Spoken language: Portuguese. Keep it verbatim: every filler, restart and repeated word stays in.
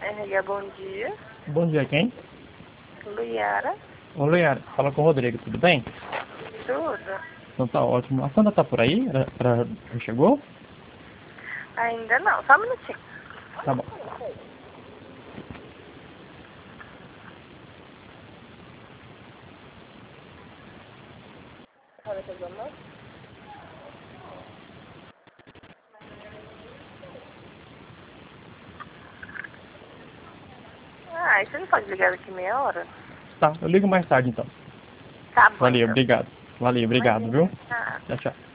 R H, bom dia. Bom dia, quem? Luiara. Ô, Luiara, fala com o Rodrigo, tudo bem? Tudo. Então tá ótimo. A Sandra tá por aí? Ela, ela já chegou? Ainda não, só um minutinho. Tá bom. Olha, tá bom? Ah, você não pode ligar daqui meia hora? Tá, eu ligo mais tarde então. Tá bom, Valeu, então. obrigado. Valeu, obrigado, Imagina. viu? Ah. Tchau, tchau.